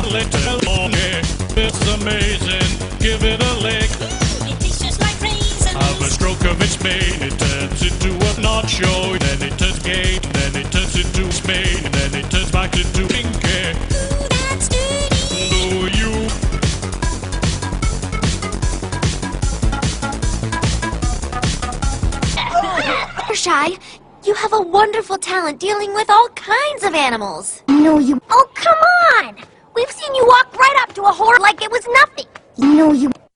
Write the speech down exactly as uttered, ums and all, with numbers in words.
little longer. It's amazing, give it a lick. It tastes just like raisins. Have a stroke of its mane, it turns into a nacho, then it turns gay, then it turns into Spain, then it turns back into pinky. Ooh, that's dirty. Do you? Shy, you have a wonderful talent dealing with all kinds of animals. No, you... Oh, come on! We've seen you walk right up to a horse like it was nothing. No, you...